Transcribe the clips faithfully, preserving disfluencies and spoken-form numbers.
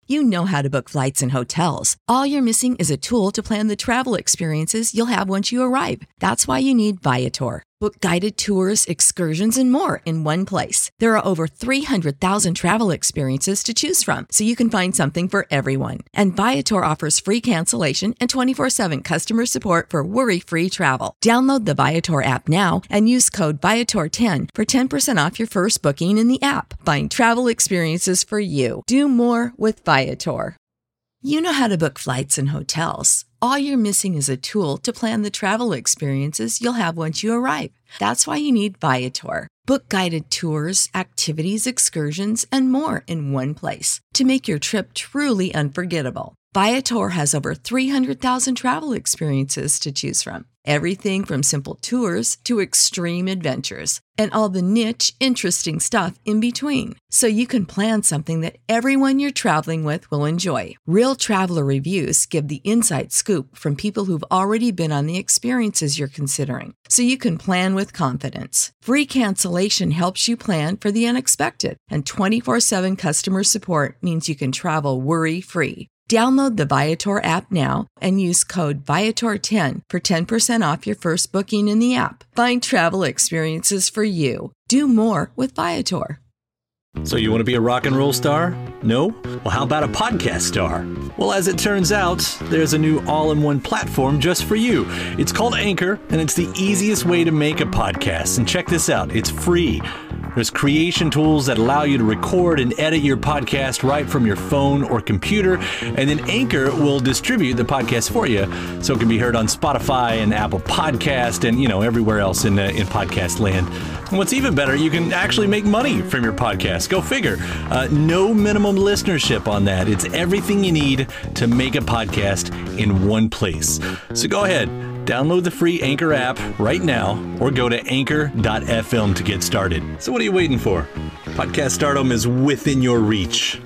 You know how to book flights and hotels. All you're missing is a tool to plan the travel experiences you'll have once you arrive. That's why you need Viator. Book guided tours, excursions, and more in one place. There are over three hundred thousand travel experiences to choose from, so you can find something for everyone. And Viator offers free cancellation and twenty-four seven customer support for worry-free travel. Download the Viator app now and use code Viator ten for ten percent off your first booking in the app. Find travel experiences for you. Do more with Viator. You know how to book flights and hotels. All you're missing is a tool to plan the travel experiences you'll have once you arrive. That's why you need Viator. Book guided tours, activities, excursions, and more in one place to make your trip truly unforgettable. Viator has over three hundred thousand travel experiences to choose from. Everything from simple tours to extreme adventures and all the niche, interesting stuff in between. So you can plan something that everyone you're traveling with will enjoy. Real traveler reviews give the inside scoop from people who've already been on the experiences you're considering. So you can plan with confidence. Free cancellation helps you plan for the unexpected. And twenty-four seven customer support means you can travel worry-free. Download the Viator app now and use code Viator ten for ten percent off your first booking in the app. Find travel experiences for you. Do more with Viator. So you want to be a rock and roll star? No? Well, how about a podcast star? Well, as it turns out, there's a new all-in-one platform just for you. It's called Anchor, and it's the easiest way to make a podcast. And check this out. It's free. There's creation tools that allow you to record and edit your podcast right from your phone or computer, and then Anchor will distribute the podcast for you so it can be heard on Spotify and Apple Podcast and, you know, everywhere else in, uh, in podcast land. And what's even better, you can actually make money from your podcast. Go figure. Uh, no minimum listenership on that. It's everything you need to make a podcast in one place. So go ahead. Download the free Anchor app right now or go to anchor dot f m to get started. So what are you waiting for? Podcast stardom is within your reach.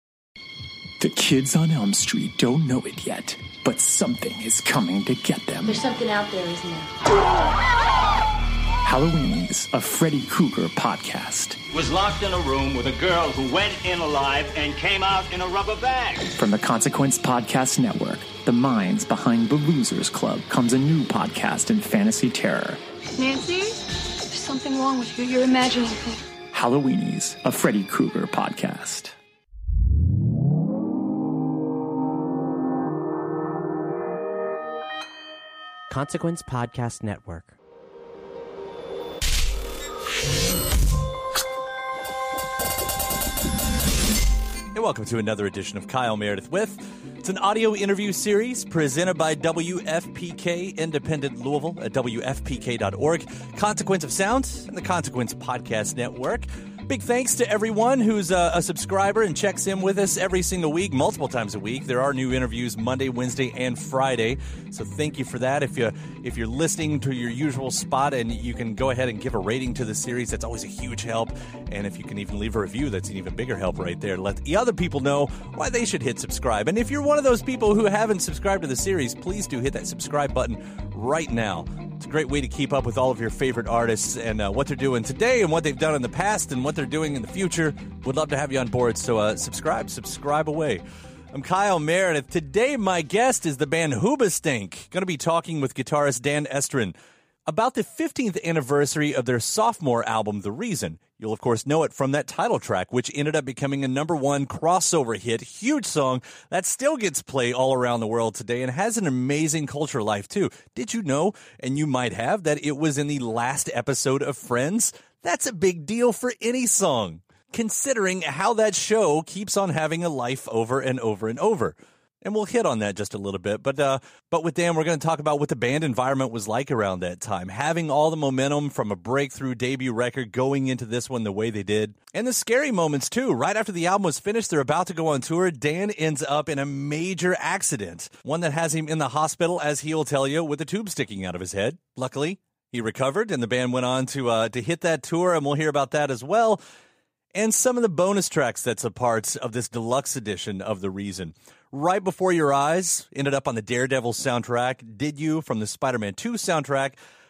The kids on Elm Street don't know it yet, but something is coming to get them. There's something out there, isn't there? Halloweenies, a Freddy Krueger podcast. Was locked in a room with a girl who went in alive and came out in a rubber bag. From the Consequence Podcast Network, the minds behind The Losers Club, comes a new podcast in fantasy terror. Nancy, there's something wrong with you. You're imagining things. Halloweenies, a Freddy Krueger podcast. Consequence Podcast Network. Hey, welcome to another edition of Kyle Meredith With. It's an audio interview series presented by W F P K Independent Louisville at W F P K dot org, Consequence of Sound, and the Consequence Podcast Network. Big thanks to everyone who's a, a subscriber and checks in with us every single week, multiple times a week. There are new interviews Monday, Wednesday, and Friday. So thank you for that. If you if you're listening to your usual spot and you can go ahead and give a rating to the series, that's always a huge help. And if you can even leave a review, that's an even bigger help right there. Let the other people know why they should hit subscribe. And if you're one of those people who haven't subscribed to the series, please do hit that subscribe button right now. It's a great way to keep up with all of your favorite artists and uh, what they're doing today and what they've done in the past and what they're doing in the future. Would love to have you on board, so uh, subscribe, subscribe away. I'm Kyle Meredith. Today, my guest is the band Hoobastank. Going to be talking with guitarist Dan Estrin about the fifteenth anniversary of their sophomore album, The Reason. You'll, of course, know it from that title track, which ended up becoming a number one crossover hit, huge song that still gets played all around the world today and has an amazing culture life, too. Did you know, and you might have, that it was in the last episode of Friends? That's a big deal for any song, considering how that show keeps on having a life over and over and over. And we'll hit on that just a little bit. But uh, but with Dan, we're going to talk about what the band environment was like around that time, having all the momentum from a breakthrough debut record going into this one the way they did. And the scary moments, too. Right after the album was finished, they're about to go on tour. Dan ends up in a major accident, one that has him in the hospital, as he'll tell you, with a tube sticking out of his head. Luckily, he recovered, and the band went on to uh, to hit that tour, and we'll hear about that as well. And some of the bonus tracks that's a part of this deluxe edition of The Reason. Right Before Your Eyes ended up on the Daredevil soundtrack. Did You from the Spider-Man two soundtrack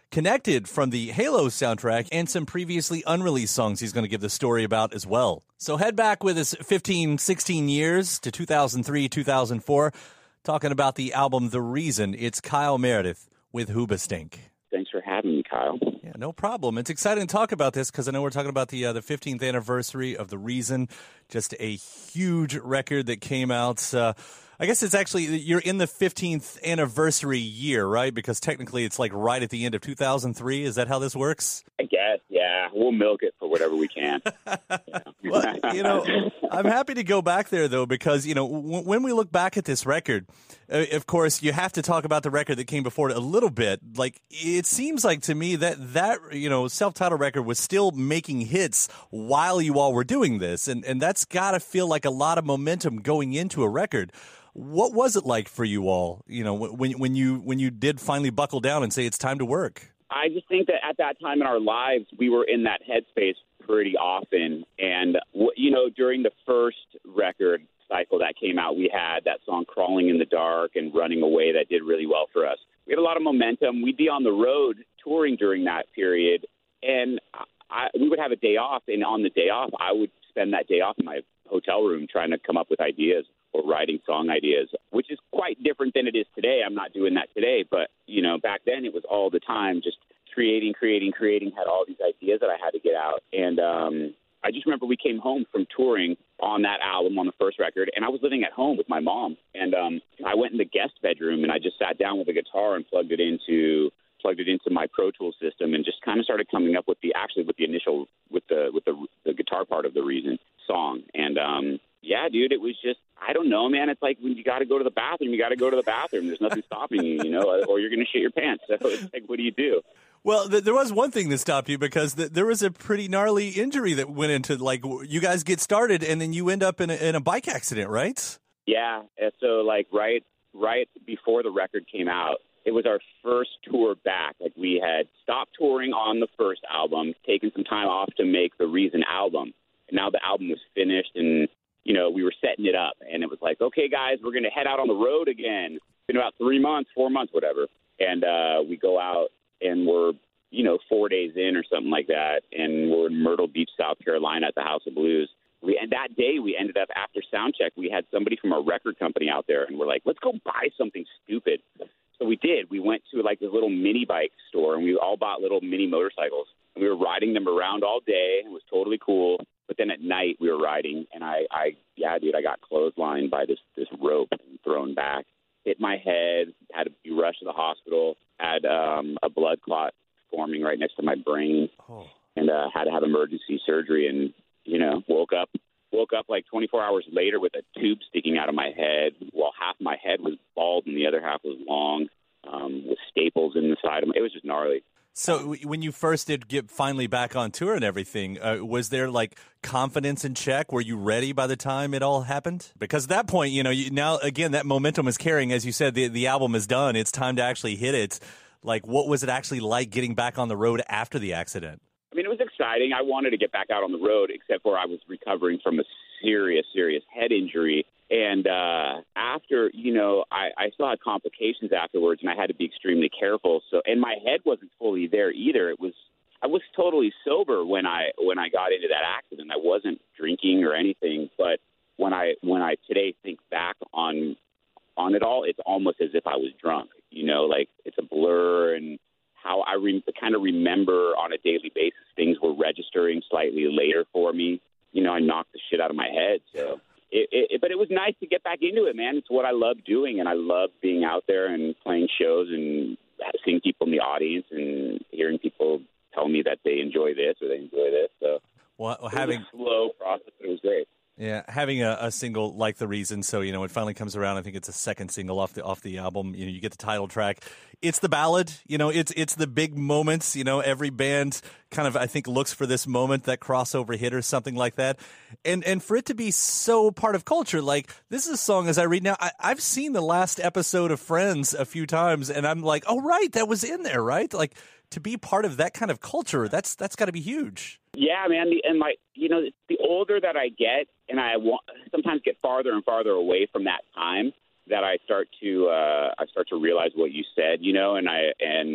connected from the Halo soundtrack and some previously unreleased songs he's going to give the story about as well. So head back with us fifteen, sixteen years to two thousand three, two thousand four, talking about the album The Reason. It's Kyle Meredith with Hoobastank. Thanks for having me, Kyle. Yeah, no problem. It's exciting to talk about this because I know we're talking about the uh, the fifteenth anniversary of The Reason, just a huge record that came out. Uh, I guess it's actually, you're in the fifteenth anniversary year, right? Because technically it's like right at the end of two thousand three. Is that how this works? I guess, yeah. We'll milk it for whatever we can. Yeah. Well, you know, I'm happy to go back there, though, because, you know, w- when we look back at this record, uh, of course, you have to talk about the record that came before it a little bit. Like, it seems like to me that that, you know, self-titled record was still making hits while you all were doing this. And, and that's got to feel like a lot of momentum going into a record. What was it like for you all, you know, when when you when you did finally buckle down and say it's time to work? I just think that at that time in our lives, we were in that headspace pretty often. And, you know, during the first record cycle that came out, we had that song Crawling in the Dark and Running Away that did really well for us. We had a lot of momentum. We'd be on the road touring during that period, and I, we would have a day off. And on the day off, I would spend that day off in my hotel room trying to come up with ideas or writing song ideas, which is quite different than it is today. I'm not doing that today, but, you know, back then it was all the time just creating, creating, creating, had all these ideas that I had to get out. And um, I just remember we came home from touring on that album, on the first record, and I was living at home with my mom. And um, I went in the guest bedroom and I just sat down with a guitar and plugged it into plugged it into my Pro Tools system and just kind of started coming up with the, actually with the initial, with the, with the, the guitar part of The Reason song. And, um, yeah, dude, it was just, I don't know, man. It's like when you got to go to the bathroom, you got to go to the bathroom. There's nothing stopping you, you know, or you're going to shit your pants. So it's like, what do you do? Well, th- there was one thing that stopped you because th- there was a pretty gnarly injury that went into, like, you guys get started and then you end up in a, in a bike accident, right? Yeah. So, like, right, right before the record came out, it was our first tour back. Like, we had stopped touring on the first album, taken some time off to make the Reason album. And now the album was finished and, you know, we were setting it up. And it was like, okay, guys, we're going to head out on the road again. It's been about three months, four months, whatever. And uh, we go out and we're, you know, four days in or something like that. And we're in Myrtle Beach, South Carolina at the House of Blues. We, and that day we ended up, after sound check, we had somebody from our record company out there. And we're like, let's go buy something stupid. So we did. We went to, like, this little mini bike store, and we all bought little mini motorcycles. And we were riding them around all day. It was totally cool. But then at night we were riding, and I, I yeah, dude, I got clotheslined by this, this rope and thrown back, hit my head, had to be rushed to the hospital, had um, a blood clot forming right next to my brain, oh. and uh, had to have emergency surgery. And, you know, woke up, woke up like twenty-four hours later with a tube sticking out of my head. While half my head was bald and the other half was long, um, with staples in the side of my. It was just gnarly. So when you first did get finally back on tour and everything, uh, was there like confidence in check? Were you ready by the time it all happened? Because at that point, you know, you, now again, that momentum is carrying. As you said, the, the album is done. It's time to actually hit it. Like, what was it actually like getting back on the road after the accident? I mean, it was exciting. I wanted to get back out on the road, except for I was recovering from a serious, serious head injury. And uh, after, you know, I, I still had complications afterwards, and I had to be extremely careful. So, and my head wasn't fully there either. It was, I was totally sober when I when I got into that accident. I wasn't drinking or anything. But when I when I today think back on on it all, it's almost as if I was drunk. You know, like it's a blur, and how I re- kind of remember on a daily basis things were registering slightly later for me. You know, I knocked the shit out of my head. So. It, it, but it was nice to get back into it, man. It's what I love doing, and I love being out there and playing shows and seeing people in the audience and hearing people tell me that they enjoy this or they enjoy this. So well, having it was a slow process, but it was great. Yeah, having a, a single like The Reason, so you know it finally comes around. I think it's a second single off the off the album. You know, you get the title track. It's the ballad. You know, it's it's the big moments. You know, every band kind of I think looks for this moment, that crossover hit or something like that. And and for it to be so part of culture, like this is a song as I read now. I, I've seen the last episode of Friends a few times, and I'm like, oh right, that was in there, right? Like to be part of that kind of culture, that's that's got to be huge. Yeah, man. The, and my, you know, the older that I get, and I want, sometimes get farther and farther away from that time, that I start to, uh, I start to realize what you said, you know, and I, and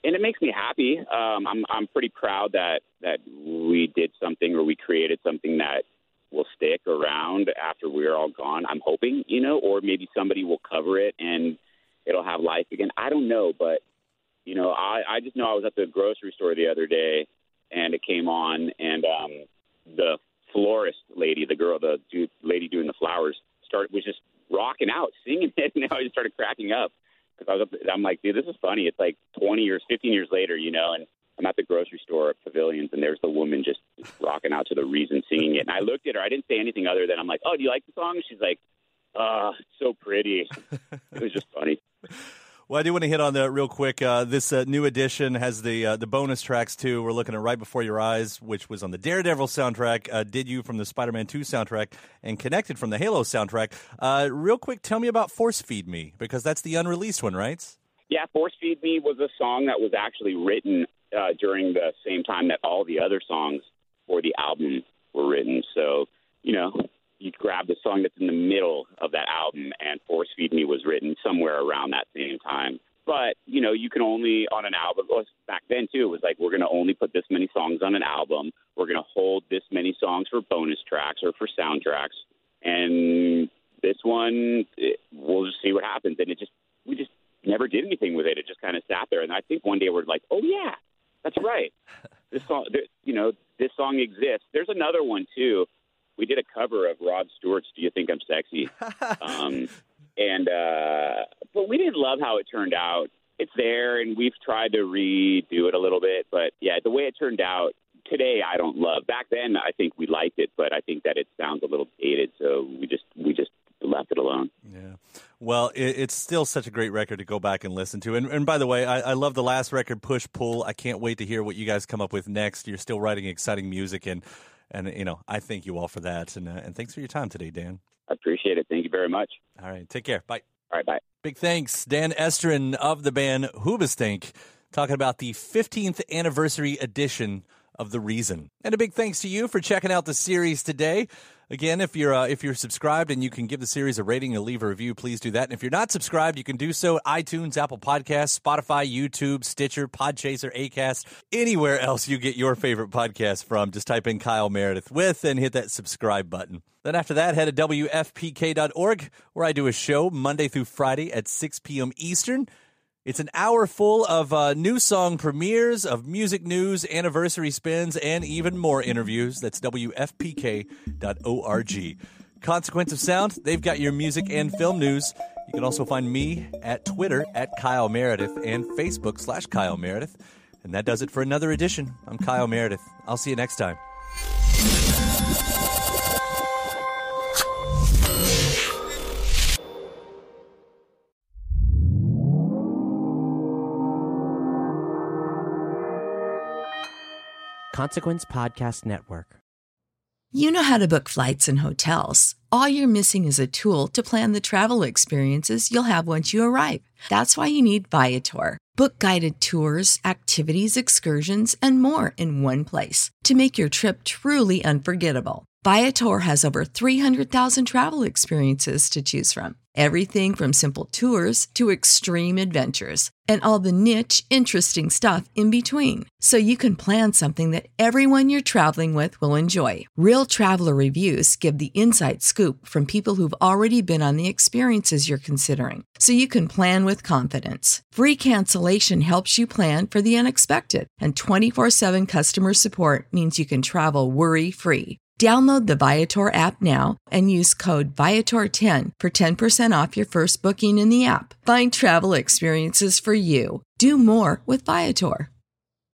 and it makes me happy. Um, I'm I'm pretty proud that that we did something or we created something that will stick around after we're all gone. I'm hoping, you know, or maybe somebody will cover it and it'll have life again. I don't know, but you know, I, I just know I was at the grocery store the other day and it came on, and um, the florist lady, the girl, the dude, lady doing the flowers, started was just rocking out, singing it, and I just started cracking up because I was up, I'm like, dude, this is funny. It's like twenty years, fifteen years later, you know, and I'm at the grocery store at Pavilions, and there's the woman just, just rocking out to the Reason, singing it. And I looked at her. I didn't say anything other than I'm like, oh, do you like the song? She's like, ah, oh, so pretty. It was just funny. Well, I do want to hit on that real quick. Uh, this uh, new edition has the uh, the bonus tracks, too. We're looking at Right Before Your Eyes, which was on the Daredevil soundtrack, uh, Did You from the Spider-Man two soundtrack, and Connected from the Halo soundtrack. Uh, real quick, tell me about Force Feed Me, because that's the unreleased one, right? Yeah, Force Feed Me was a song that was actually written uh, during the same time that all the other songs for the album were written. So, you know, you grab the song that's in the middle of that album, and Force Feed Me was written somewhere around that same time. But, you know, you can only, on an album, well, back then, too, it was like, we're going to only put this many songs on an album. We're going to hold this many songs for bonus tracks or for soundtracks. And this one, it, we'll just see what happens. And it just, we just never did anything with it. It just kind of sat there. And I think one day we're like, oh, yeah, that's right. This song, you know, this song exists. There's another one, too. We did a cover of Rod Stewart's Do You Think I'm Sexy? um, and uh, but we didn't love how it turned out. It's there, and we've tried to redo it a little bit. But, yeah, the way it turned out today I don't love. Back then I think we liked it, but I think that it sounds a little dated, so we just we just left it alone. Yeah. Well, it, it's still such a great record to go back and listen to. And, and by the way, I, I love the last record, Push Pull. I can't wait to hear what you guys come up with next. You're still writing exciting music, and And, you know, I thank you all for that. And, uh, and thanks for your time today, Dan. I appreciate it. Thank you very much. All right. Take care. Bye. All right. Bye. Big thanks. Dan Estrin of the band Hoobastank, talking about the fifteenth anniversary edition of The Reason. And a big thanks to you for checking out the series today. Again, if you're uh, if you're subscribed and you can give the series a rating and leave a review, please do that. And if you're not subscribed, you can do so at iTunes, Apple Podcasts, Spotify, YouTube, Stitcher, Podchaser, Acast, anywhere else you get your favorite podcast from. Just type in Kyle Meredith with and hit that subscribe button. Then after that, head to W F P K dot org, where I do a show Monday through Friday at six p.m. Eastern. It's an hour full of uh, new song premieres, of music news, anniversary spins, and even more interviews. That's W F P K dot org. Consequence of Sound, they've got your music and film news. You can also find me at Twitter at Kyle Meredith and Facebook slash Kyle Meredith. And that does it for another edition. I'm Kyle Meredith. I'll see you next time. Consequence Podcast Network. You know how to book flights and hotels. All you're missing is a tool to plan the travel experiences you'll have once you arrive. That's why you need Viator. Book guided tours, activities, excursions, and more in one place to make your trip truly unforgettable. Viator has over three hundred thousand travel experiences to choose from. Everything from simple tours to extreme adventures and all the niche, interesting stuff in between. So you can plan something that everyone you're traveling with will enjoy. Real traveler reviews give the inside scoop from people who've already been on the experiences you're considering. So you can plan with confidence. Free cancellation helps you plan for the unexpected. And twenty-four seven customer support means you can travel worry-free. Download the Viator app now and use code Viator ten for ten percent off your first booking in the app. Find travel experiences for you. Do more with Viator.